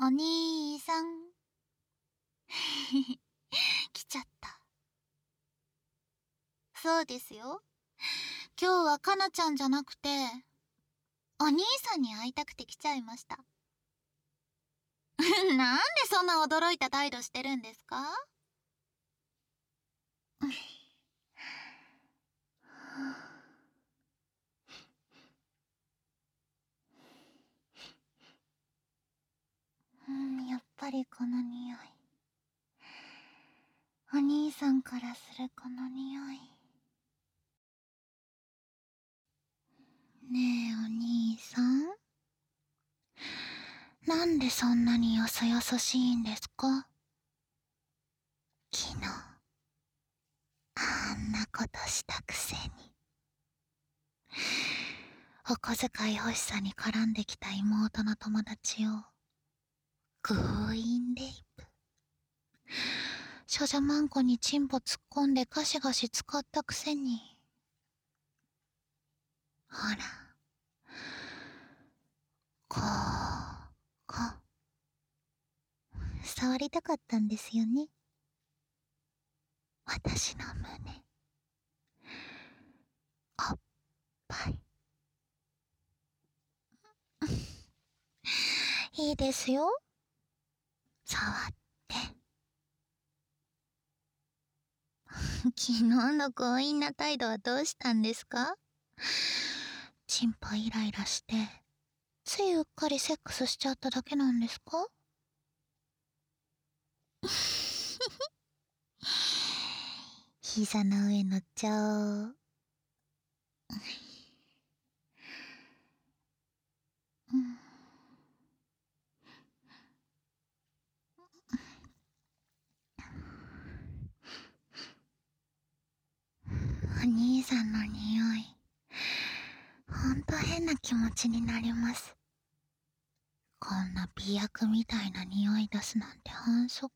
お兄さん。来ちゃった。そうですよ。今日はかなちゃんじゃなくて、お兄さんに会いたくて来ちゃいました。なんでそんな驚いた態度してるんですか？やっぱりこの匂い。お兄さんからするこの匂い。ねえお兄さん、なんでそんなによそよそしいんですか？昨日あんなことしたくせに。お小遣い欲しさに絡んできた妹の友達を強引レイプ。少女マンコにチンポ突っ込んでガシガシ使ったくせに。ほら、こ触りたかったんですよね、私の胸、おっぱい。いいですよ、触って。昨日の強引な態度はどうしたんですか？チンポイライラしてついうっかりセックスしちゃっただけなんですか？膝の上乗っちゃおう。お兄さんの匂い、ほんと変な気持ちになります。こんな美薬みたいな匂い出すなんて反則。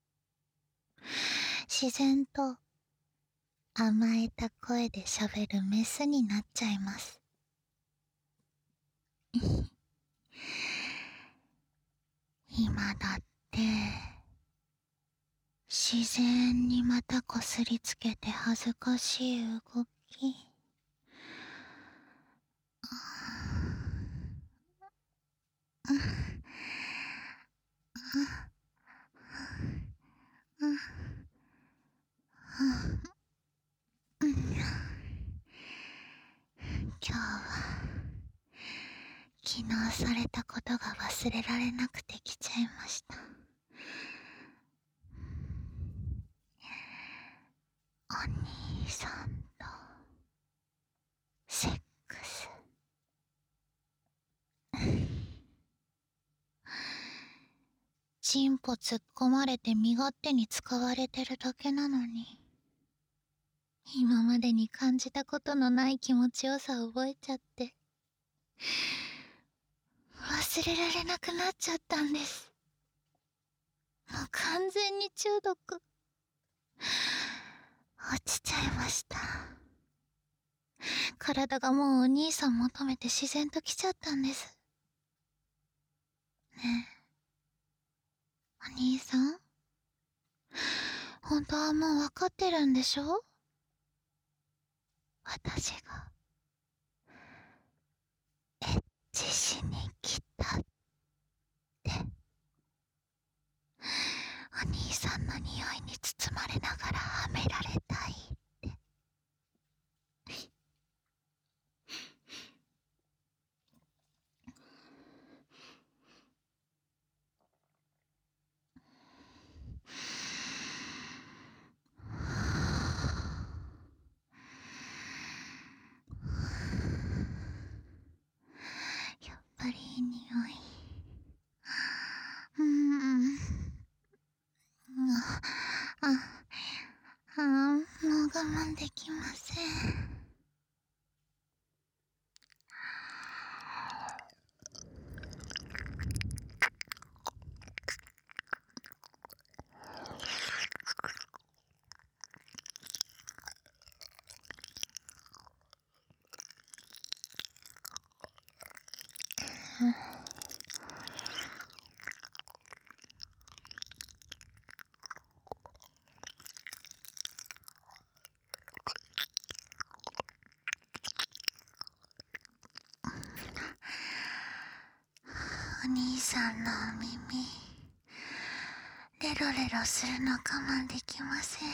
自然と甘えた声で喋るメスになっちゃいます。今だって自然にまたこすりつけて恥ずかしい動き。今日は昨日されたことが忘れられなくて来ちゃいました。お兄さんとセックス。チンポ突っ込まれて身勝手に使われてるだけなのに、今までに感じたことのない気持ちよさ覚えちゃって忘れられなくなっちゃったんです。もう完全に中毒。落ちちゃいました。体がもうお兄さん求めて自然と来ちゃったんです。ねえお兄さん、本当はもう分かってるんでしょ？私がエッチしに来たって。お兄さんの匂いに包まれながらはめられたいって。やっぱりいい匂い。もう我慢できません。 お兄さんのお耳、レロレロするの我慢できません。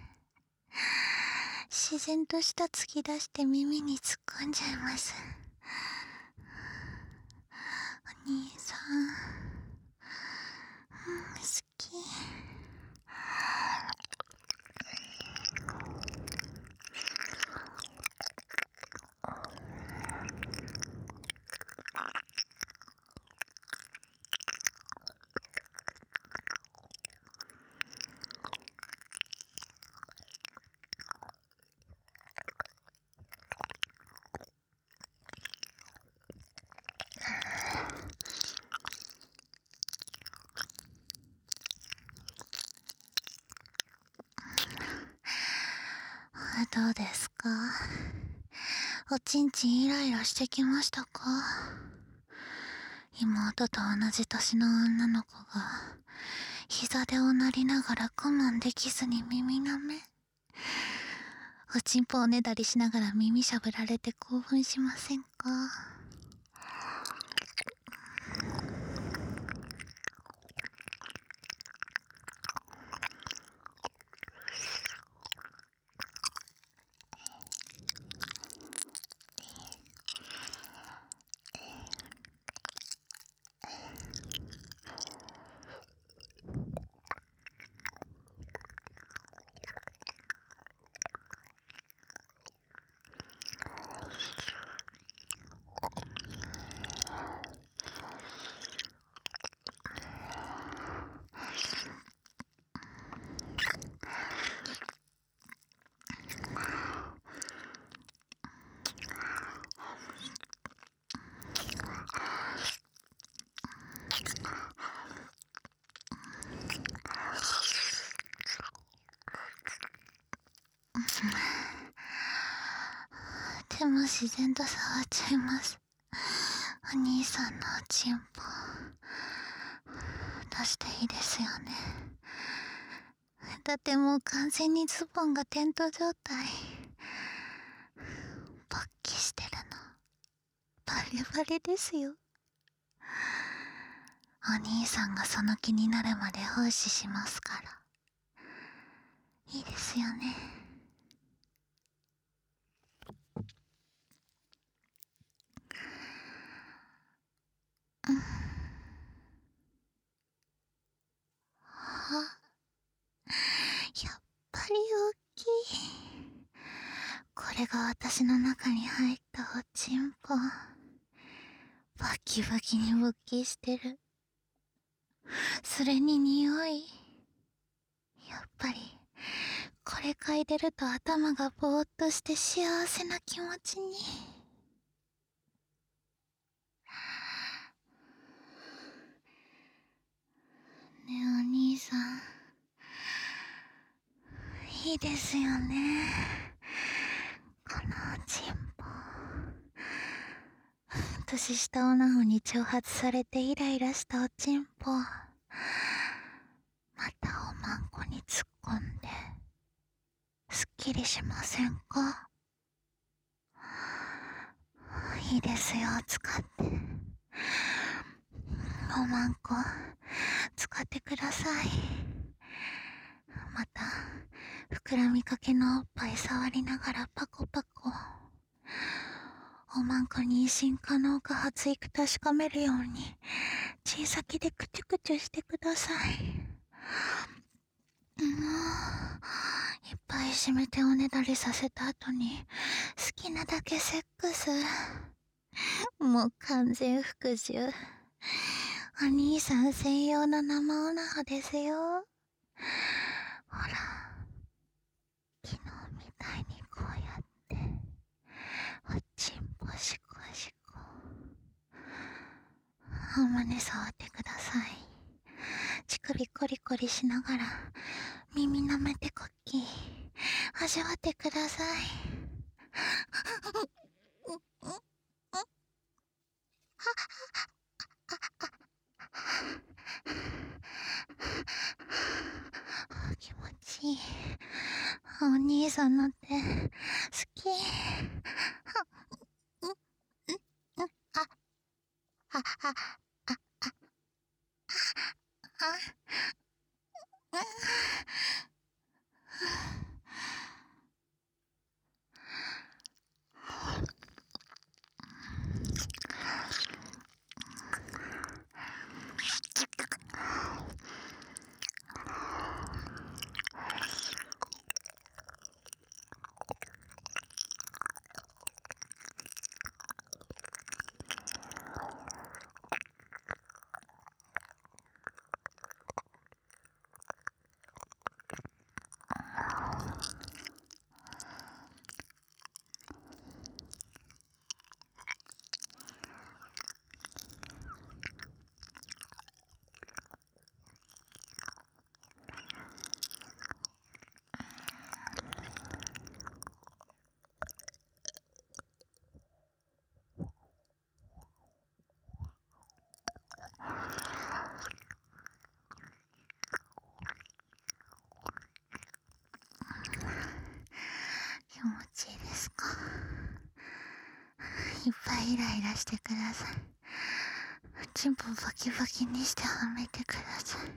自然と舌突き出して耳に突っ込んじゃいます。お兄さん、好き。どうですか？おちんちんイライラしてきましたか？妹と同じ年の女の子が膝でおなりながら我慢できずに耳なめ、おちんぽをねだりしながら耳しゃぶられて興奮しませんか？手も自然と触っちゃいます。お兄さんのおちんぽ出していいですよね。だってもう完全にズボンがテント状態。勃起してるのバレバレですよ。お兄さんがその気になるまで奉仕しますから。いいですよね。あ、やっぱり大きい。これが私の中に入ったおちんぽ。バキバキに勃起してる。それに匂い。やっぱりこれ嗅いでると頭がぼーっとして幸せな気持ちに。ねえお兄さん、いいですよね、このおちんぽ。年下女子に挑発されてイライラしたおちんぽ、またおまんこに突っ込んですっきりしませんか？いいですよ、使って。おまんこ使ってください。また膨らみかけのおっぱい触りながらパコパコ。おまんこ妊娠可能か発育確かめるように小さきでクチュクチュしてください。もういっぱい締めておねだりさせた後に好きなだけセックス。もう完全服従。お兄さん専用の生オナホですよ。ほら、昨日みたいにこうやっておちんぽシコシコ。お胸触ってください。乳首コリコリしながら耳舐めてコッキー味わってください。気持ちいい。お兄さんの手好き。あ、あ、あ、あ、 気持ちいいですか？いっぱいイライラしてください。チンポバキバキにしてはめてください。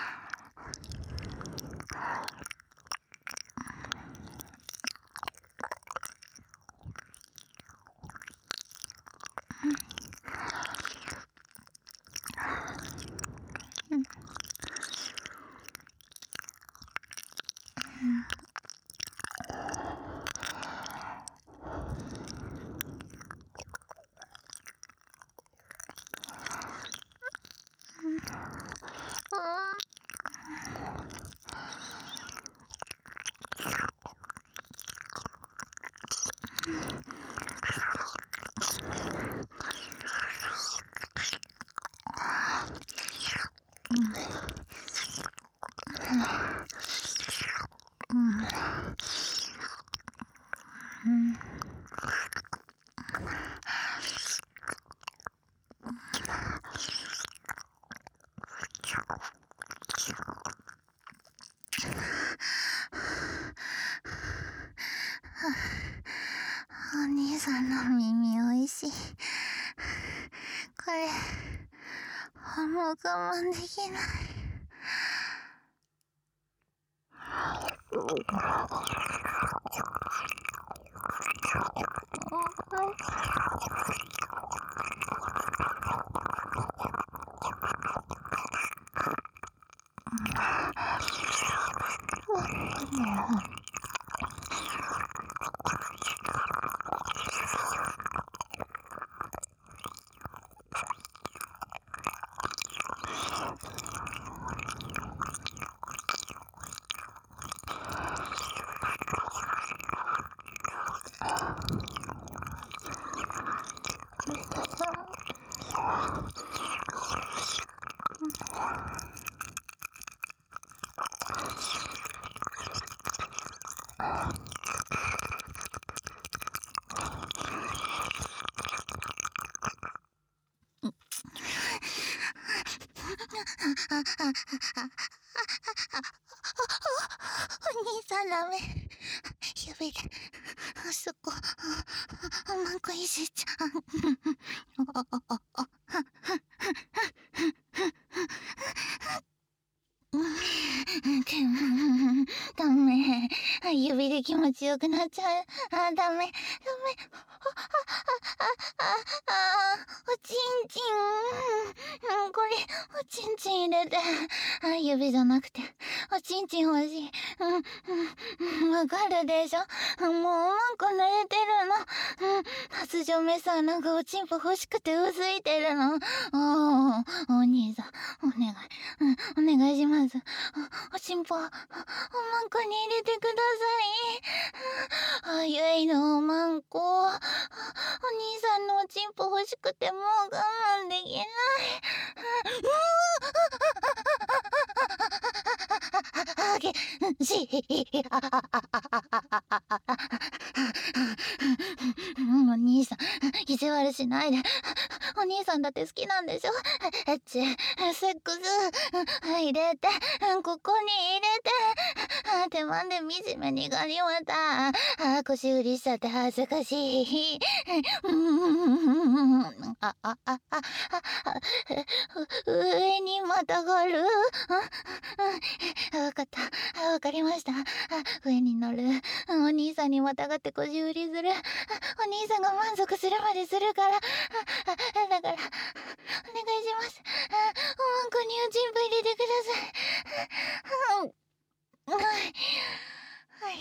お兄さんの耳おいしい。これもう我慢できない。お兄さんダメ。指であそこマンコいじっちゃう。ダメ。指で気持ちよくなっちゃう。ダメダメ。おちんちん。これおちんちん入れて。指じゃなくておちんちん欲しい。わかるでしょ。もうマンコ濡れてるの。発情メスはなんかおちんぽ欲しくてうずいてるの。お兄さんお願い、お願いします。おちんぽマンコに入れてください。ゆいのマンコ、お兄さんのおちんぽ欲しくてもう我慢できない。お兄さん意地悪しないで。お兄さんだって好きなんでしょ。セックス入れて、ここに入れて。 手間で惨めにガニ股。腰振りしちゃって恥ずかしい。上にまたがる。わかった。わかりました。上に乗る。お兄さんにまたがって腰振りする。お兄さんが満足するまでするから。だから、お願いします。おまんこにおちんぽ入れてください。はい。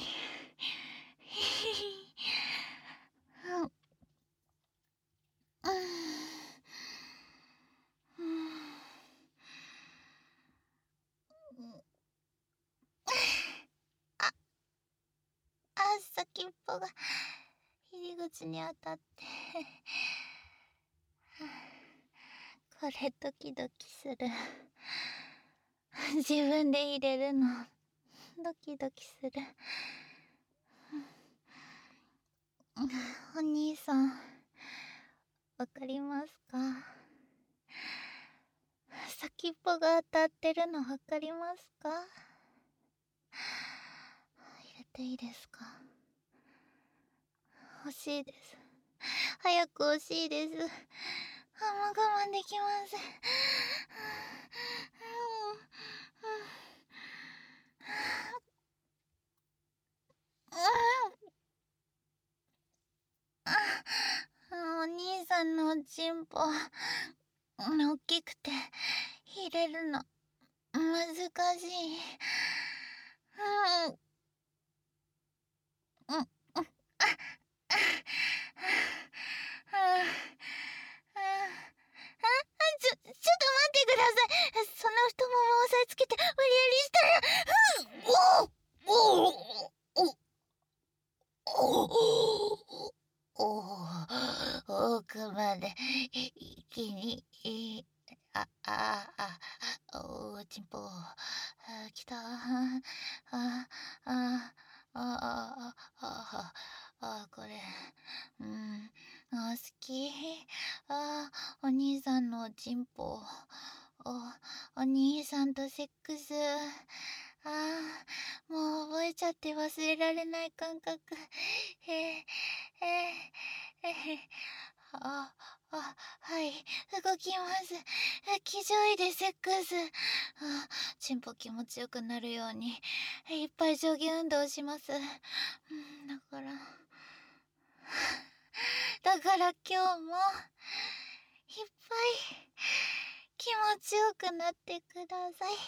先っぽが入り口に当たってこれドキドキする。自分で入れるのドキドキする。お兄さんわかりますか？先っぽが当たってるのわかりますか？入れていいですか？欲しいです。早く欲しいです。もう我慢できません。お兄さんのおちんぽ大きくて入れるの難しい。ちょっと待ってください。その太ももを押さえつけて無理やりしたら、奥まで一気におちんぽきた。これ好き。お兄さんのおちんぽ。お兄さんとセックス。もう覚えちゃって忘れられない感覚。はい、動きます。気丈位でセックス。ちんぽ気持ちよくなるようにいっぱい上下運動します。だから今日もいっぱい気持ちよくなってください。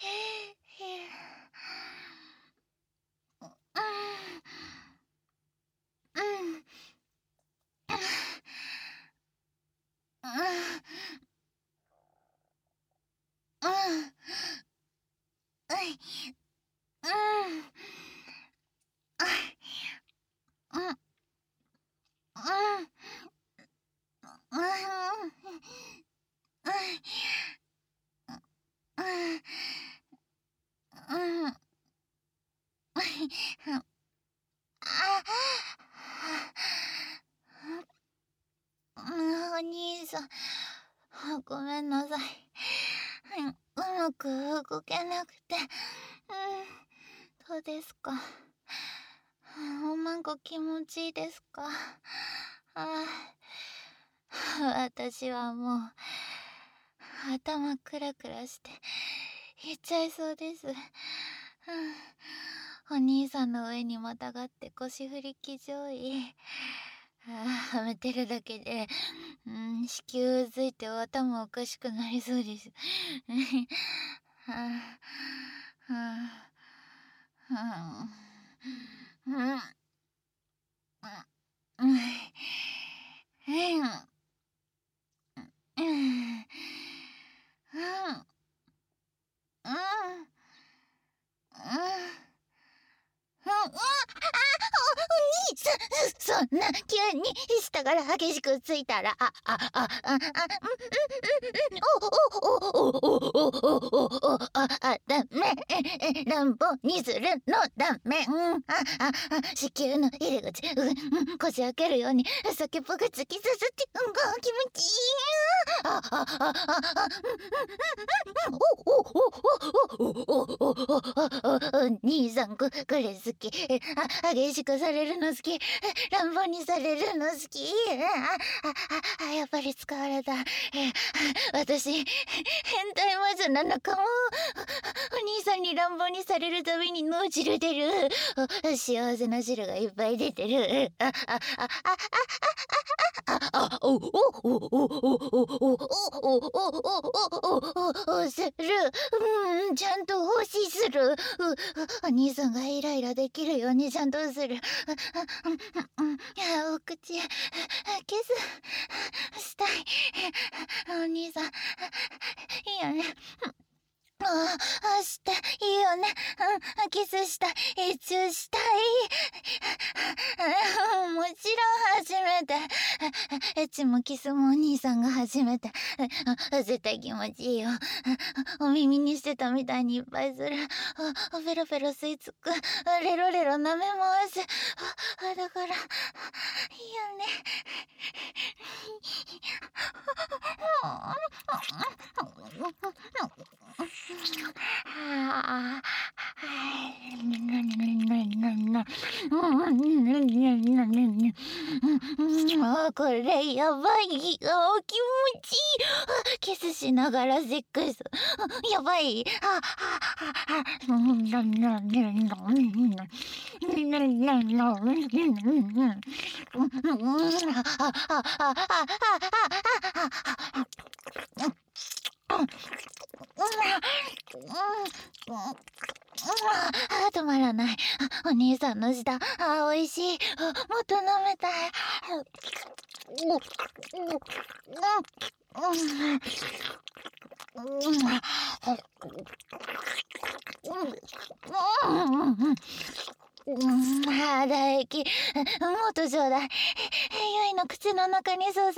お兄さん、ごめんなさい。うまく動けなくて。どうですか？おまんこ気持ちいいですか？私はもう頭クラクラしていっちゃいそうです。お兄さんの上にまたがって腰振り気上位。はめてるだけで子宮うずいて頭おかしくなりそうです。そんな急に下から激しくついたらダメ乱暴にするのダメ子宮の入り口こじ開けるように先っぽが突き刺さって気持ちいいお兄さんこれ好き。激しくされるの好き。乱暴にされるの好き。やっぱり使われた。私変態魔女なのかも。お兄さんに乱暴にされるたびに脳汁出る。幸せな汁がいっぱい出てる。する。ちゃんと奉仕する。お兄さんがイライラできるようにちゃんとする。お口キスしたい。お兄さんいいよね。していいよね。キスしたい。チューしたい。もちろん初めて。エッチもキスもお兄さんが初めて。絶対気持ちいいよ。お耳にしてたみたいにいっぱいする。ペロペロ吸い付く。レロレロ舐め回す。だからいいよね。これやばい。気持ちいい。キスしながらセックス。やばい。止まらない。お兄さんの舌。美味しい。もっと舐めたい。唾液。もっとちょうだい。ゆいの口の中に注いで。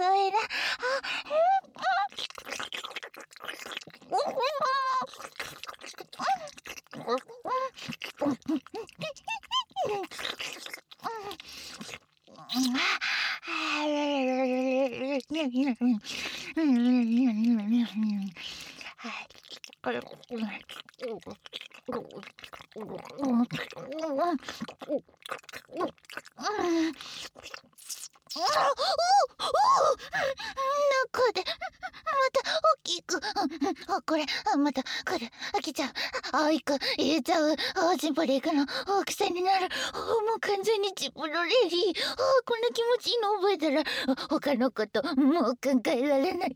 中でまた大きく。これまた来る。来ちゃう。行く。入れちゃう。チンポで行くの大きさになる。もう完全にチンポロレディー。こんな気持ちいいの覚えたら他のこともう考えられない。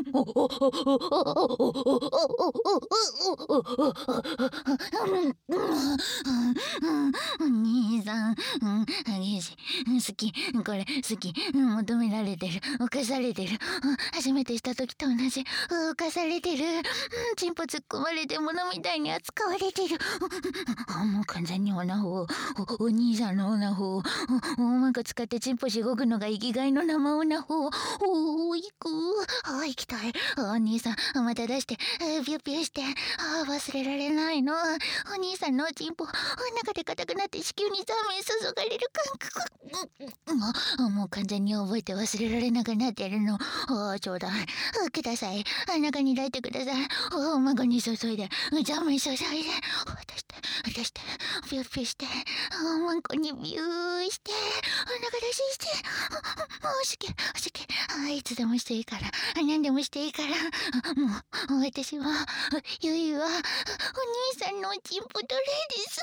お兄さん、激しい。好き。これ好き。求められてる。犯されてる。初めてした時と同じ。犯されてる。チンポ突っ込まれて物みたいに扱われてる。もう完全にオナホ。お兄さんのオナホ。なんか使ってチンポしごくのが生きがいの生オナホ。行く。行きたい。お兄さん、また出して。ピュピュして。忘れられないの。お兄さんのチンポ。中で硬くなって子宮にザーメン注がれる感覚。もう完全に覚えて忘れられなくなってるの。ちょうだい。ください。中に抱いてください。孫に注いで。ザーメン注いで。出して。ピュッピュして。孫にビューして。中出しして。好き。いつでもしていいから。何でもしていいから。もう私は、ゆいは、お兄さんのチンポトレイです。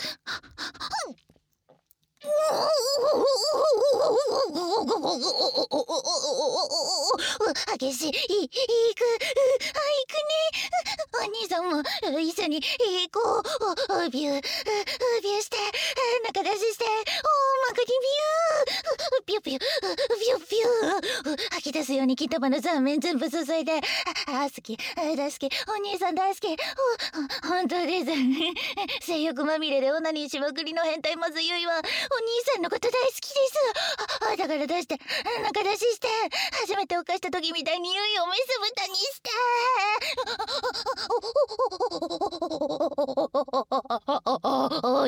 激しい。行くね。お兄さんも一緒に行こう。ビューして中出しして幕にビューピュ吐き出すように金玉のザーメン全部注いで。好き。大好き。お兄さん大好き。本当です。性欲まみれでオナニーしまくりの変態まずゆいはお兄さんのこと大好きです。だから出して中出しして初めて犯した時みたいにゆいをメス豚にして。お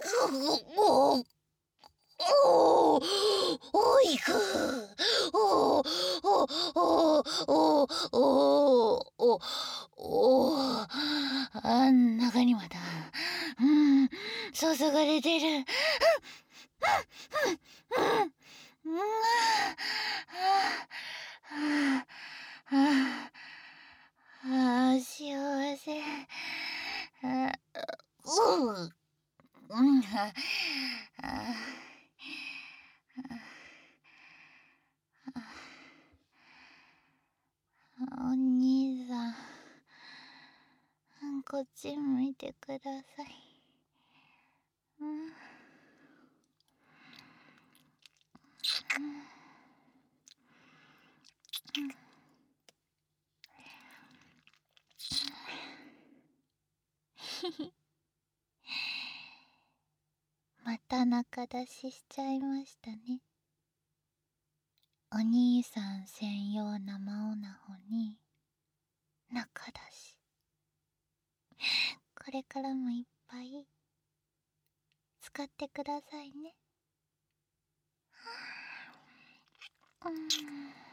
おおおいくおおおおおおお中にまだ注がれてる幸せお兄さん、こっち向いてください。また中出ししちゃいましたね。お兄さん専用生オナホに中出し。これからもいっぱい使ってくださいね。